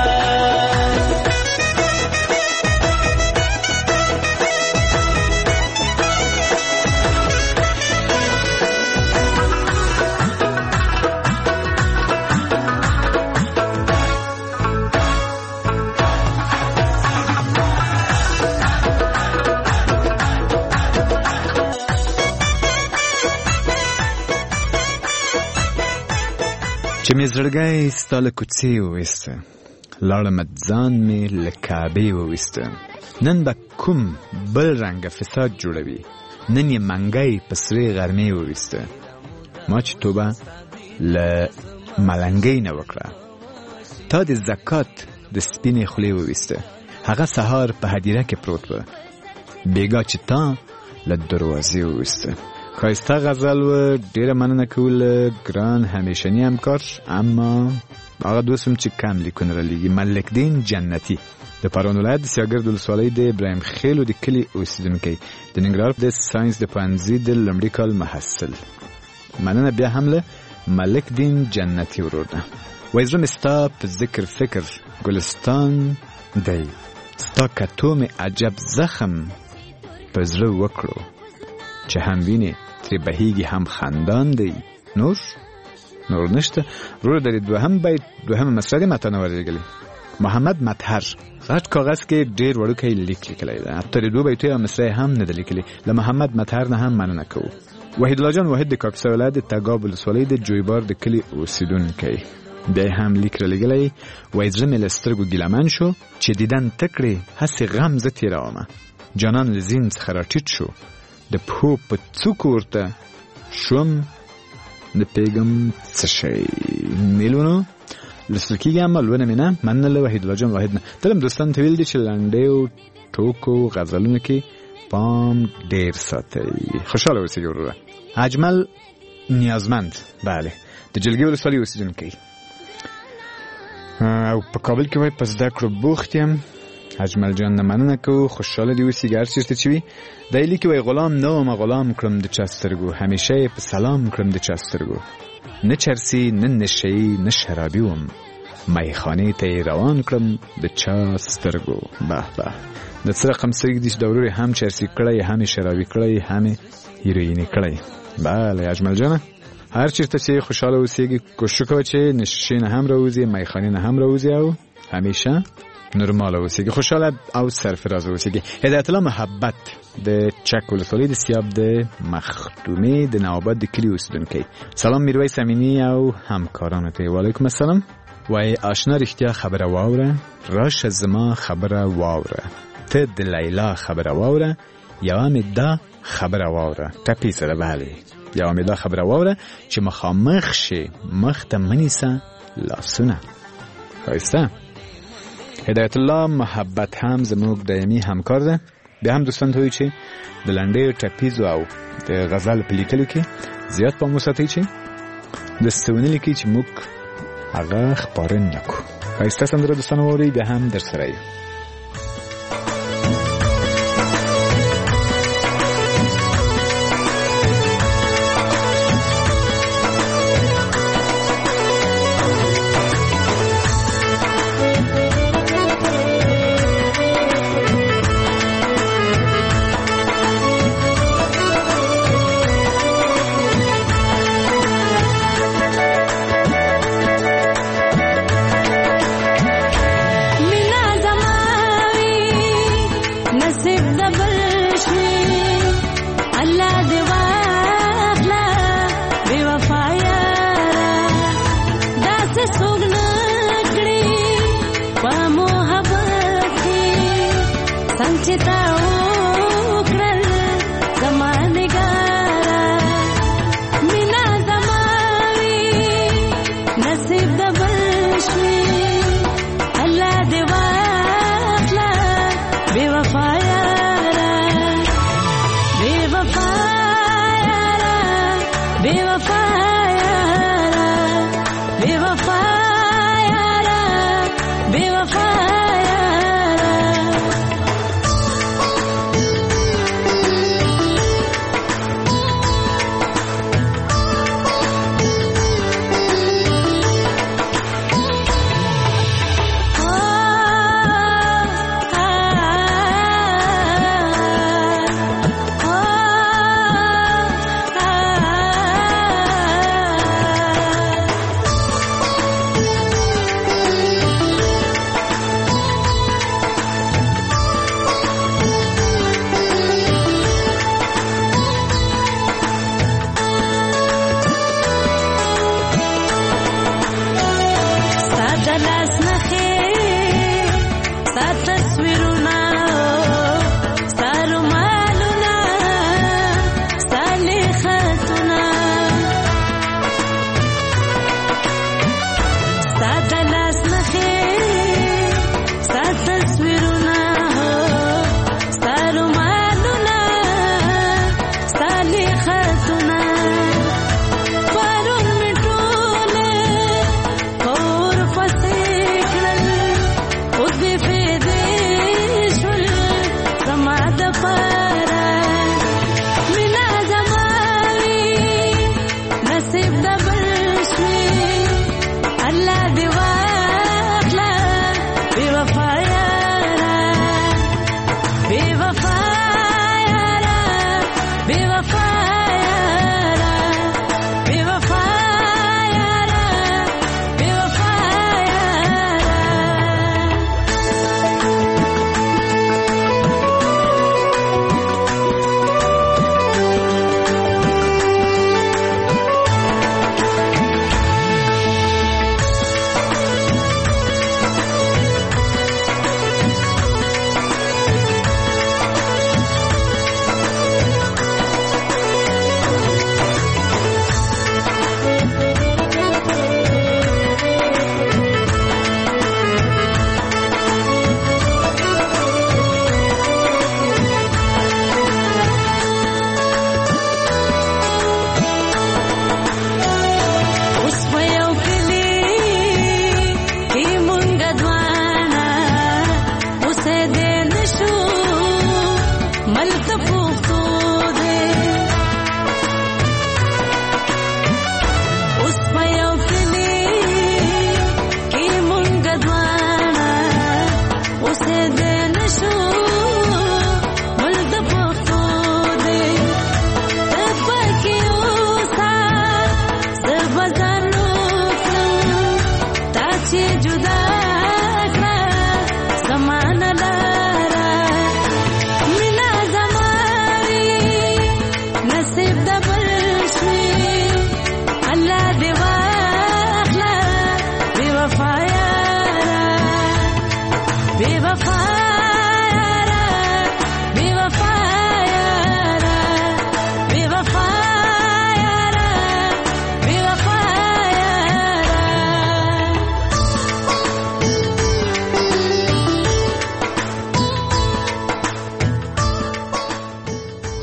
چې مې زړګی ستا له کوڅې وویسته لاړمه ځان مې له کعبې وویسته نن به کوم بل رنګه فساد جوړوي نن یې منګی په سرې غرمې وویسته ما چې توبه له ملنګۍ نه وکړه تا د زکات د سپینې خولې وویسته هغه سهار په هدیره کې پروت به بیګا چې تا له دروازې وویسته ښایسته غزل و ډیره مننه کول ګران همیشنی همکار اما هغه دوستم چې کم لیکونه را لیږي ملک دین جنتی د پروان ولایت د سیاګرد ولسوالۍ د ابراهیم خیلو د کلي اوسیدونکی د ننګرهار د ساینس د پوهنځي د لومړي کال محصل مننه بیا هم له ملک دین جنتی ورور ده وایي زړه مې ستا په ذکر فکر ګلستان دی ستا کتو مې عجب زخم په زړه وکړو چې هم وینې ترې بهیږي هم خندان دی نور نشته ورور د دوهم بیت دوهم مصرع دې ماته نه ورلېږلې محمد مطهر غټ کاغذ کې ډېر وړوکی لیک لیکلی ده حتی د 2 بیتو یا مصرع هم نه ده لیکلي له محمد مطهر نه هم مننه کوو وحید الله جان واحد د کاکسا ولایت د تګاب ولسوالۍ د جویبار د کلي اوسیدونکی بیا هم لیک رالیږلی وایي زړه مې له سترګو ګیلمن شو چې دیدن ته کړې هسې غم زه تېرومه جانان له زین څخه راټیټ شو د پښو په څوکو ورته شوم نه پوهېږم څه شی میلونو لوستل کېږي اما لونه مې نه مننه له وحید الله جان واحد نه تل هم دوستانو ته ویل دي چې لنډیو ټوکو غزلونو کې پام ډېر ساتئ خوشحاله اوسئ وروره اجمل نیازمند بله د جلګې ولسوالۍ اوسېدونکی او په کابل کې وایي په زده کړو بوخت یم اجمل جان نه مننه کوو خوشحاله دې اوسېږي هر چېرته چې وي دی لیکي وایي غلام نه ومه غلام کړم د چا سترګو همیشه یې په سلام کړم د چا سترګو نه چرسي نه نشهیي نه شرابي وم میخانې ته یې روان کړم د چا سترګو به به د څه رقم سترګې دي چې د ورور هم چرسي کړی هم یې شرابي کړی هم یې هیرویني کړی بله اجمل جانه هر چېرته چې خوشحاله اوسېږي کوشش کوه چې نشې نه هم راوځي میخانې نه هم راوځي او همیشه نورمال اوسېږي خوشحاله او سرفراز اوسېږي هدایت الله محبت د چک ولسوالۍ د سیاب د مخدومې د نواباد د کلي اوسېدونکی سلام میرویس امینی او همکارانو ته وعلیکم السلام وایي آشنا رښتیا خبره واوره راشه زما خبره واوره ته د لیلا خبره واوره یوه مې دا خبره واوره ټپي سره بلې یا امیده خبره واوره چې مخامخ شي مخ ته منیسه لاسونه. خایسته. هدایت الله محبت هم زموږ دایمي همکار ده. بیا هم دوستان ته وایي چې د لنډیو ټپیزو او د غزل په لیکلو کې زیات پام وساتئ چې د ستونلي کې چې موږ هغه خپاره نه کړو. خایسته سندره دوستان واورئ، بیا هم در سره یو.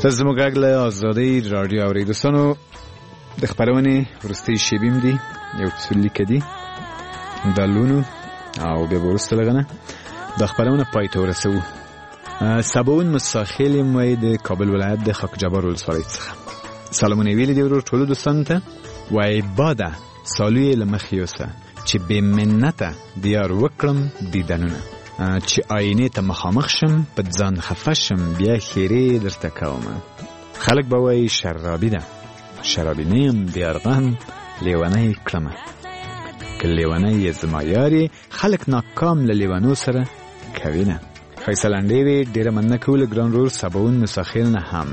زموږ غږ له آزادۍ رادیو اوریدونکو د خبرونې ورستي شیبیم دي یو څه لیکدي د لونو او به ورسته لګنه د خبرونه پای ته ورسو. سباون مساخیل مې د کابل ولایت د خاک جبار ولسوالۍ څخه سلامونه ویلي دی ورو ټولو دوستانو ته. وای باده سالوی لمخیوسه چې به مننته دیار وکړم دیدنونه چې آینه ته مخامخ شم په ځان خفشم بیا خیره درته کوم. خلک به وای شرابی ده شرابی نیم دیارغم لیوانه کړم که لیوانه زما یاري خلک ناکام له لیوانو سره کوي نه. خیسلنډې وی ډیره مننه کول ګران رول سباون مساخیل نه هم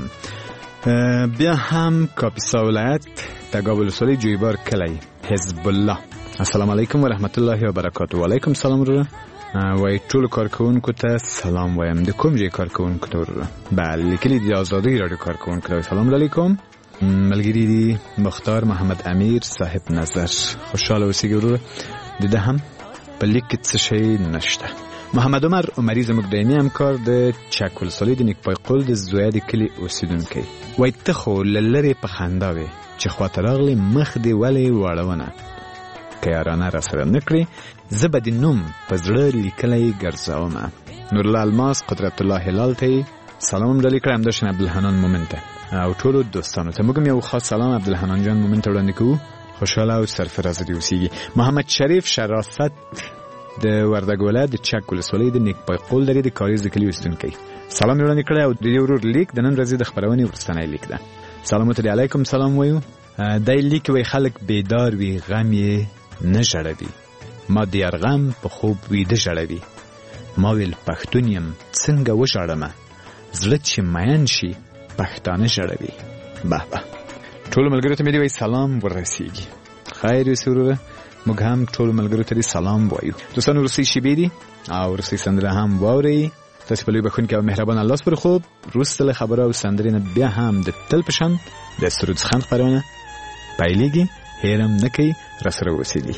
بیا هم کاپیسا ولایت تګاب ولسوالۍ جویبار کلی حزب الله. السلام علیکم و رحمت الله و برکاته. و علیکم سلام ورو وای ټول کارکونکو ته سلام وایم. د کوم ځای کارکونکو ته ورو؟ بله لیکلي د آزادۍ رادیو کارکونکو ته سلام علیکم. ملګری دی مختار محمد امیر صاحب نظر خوشاله اوسئ ورو. د هم په لیک کې څه شی نشته. محمد عمر عمری زموږ دیني همکار د چک ولسوالۍ د نیکپای قول د زویا د کلي اوسیدونکی وای ته خو للری په خندا وې چې خواته راغلی مخ دی ولې واړونه که یارانه را سره نکړي زه به د نوم په زړه لیکلی ګرځومه. نورالله الماس قدرت الله هلال ته سلام ډالۍ کړی همداشان عبدالحنان مومن ته او ټولو دوستانو ته موږ یو خاص سلام عبدالحنان جان مومن ته وړاندې کوو. خوشحاله او سرفراز دې اوسیږي. محمد شریف شرافت د وردګ ولایت د چک ولسوالۍ د نیکپای قول لري د کاریز د کلي اوسیدونکی سلام یې وړاندې کړی او د دې ورور لیک د نن ورځې د خبرونې وروستنی لیک ده. سلامات علیکم سلام وایو. دای لیک وی خلک بیدار وي غم یې نه ژړوي ما د یرغم په خوب ویده ژړوي ما ویل پښتون یم څنګه وژاړمه زړه چې مین شي پښتانه ژړوي. به به ټولو ملګرو ته مې دی وایي سلام ورسیږي. خیر یوسې وروره موږ هم ټولو ملګرو ته سلام وایو. دوستانو وروستۍ شیبې دي او وروستۍ سندره هم واورئ. تاسو په لوی بخښونکي او مهربان الله سپارو. خوب وروسته له خبره او سندرې نه بیا هم د تل په شان د سرود خان خپرونه پیلېږي. هیرم نه کوي راسره اوسېږي.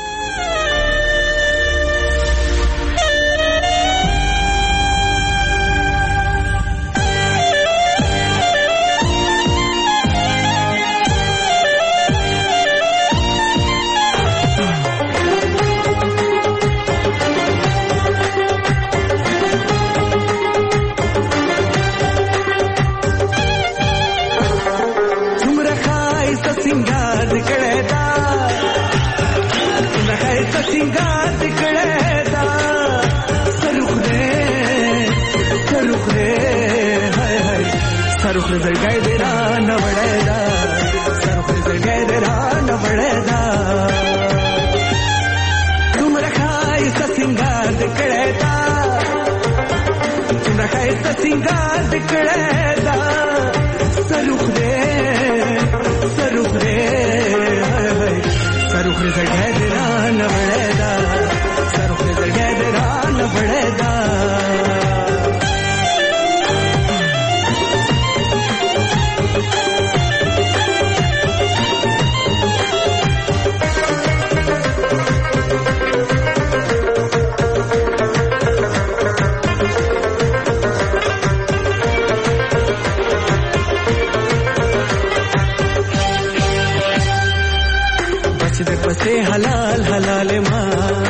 حلال حلال ما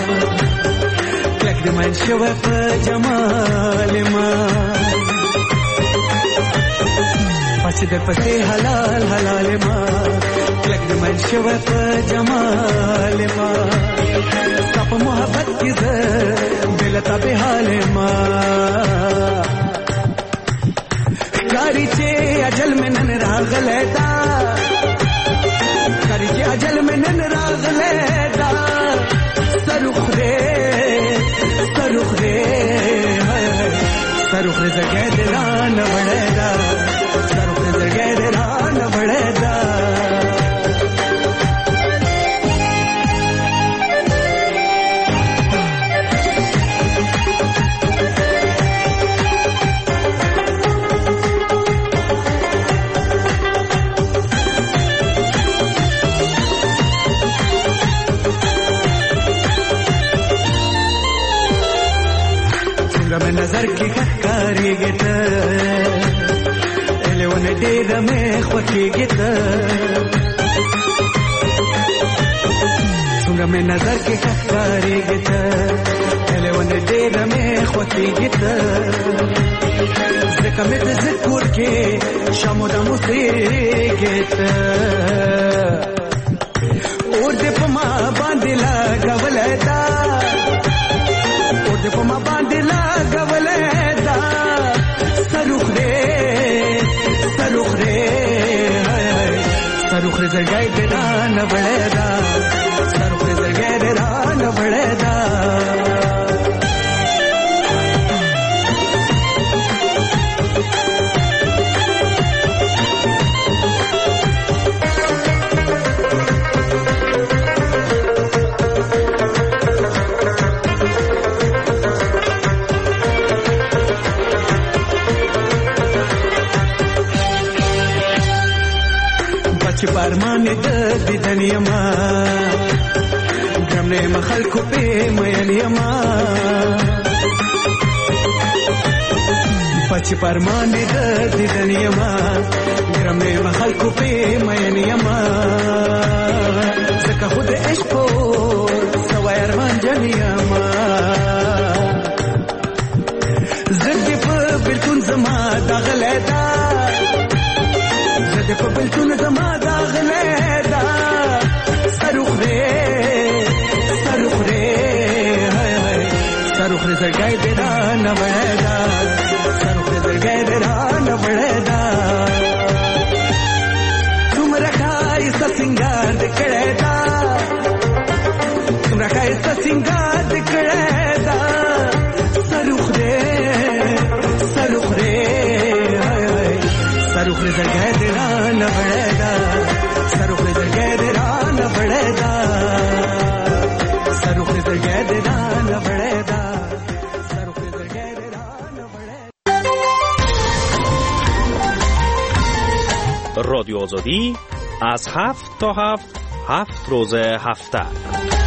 لکه من شوه په جمال ما پس در پسې حلال حلال ما لکه من شوه په جمال ما ستا په محبت کې زه بلتا به حال ما کاری چې اجل من نن راغلی دا کاری چې اجل من نن راغلی دا سرخ دې سرخ دې زګې دې ران وړې دا سرخ دې زګې دې ران وړې دا नजर की करीगे ونه ډېره مې خوښېږي ته څومره مې نظر کې ښکارېږي ته ونه ډېره مې خوښېږي ته ځکه مې د زه کور کې شامو دمو تېرېږي ته اور دې په ما باندې لګولی دا اور دې په ما باندې لګولی دا سروخ زړګی دې رانه وړی دا سروخ زړګی دې رانه وړی دا چې پارمان د دیدن یما ګرم نه خلکو په مېن یما چې پارمان د دیدن یما ګرم نه خلکو په مېن یما ځکه خود عشق سوای ارمان جن یما زړه په بلکون زما دغله دا زړه په بلکون زما زړګی دې رانه وړی دا سروخ زړګی دې رانه وړی دا څومره ښایسته سینګار دې کړی دا څومره ښایسته سینګار دې کړی دا سروخ دې سروخ زړګی دې رانه وړی دا سروخ زړګی دې رانه وړی دا سروخ زړګی دې رانه وړی دا رادیو آزادی از 7 تا 7 روز هفته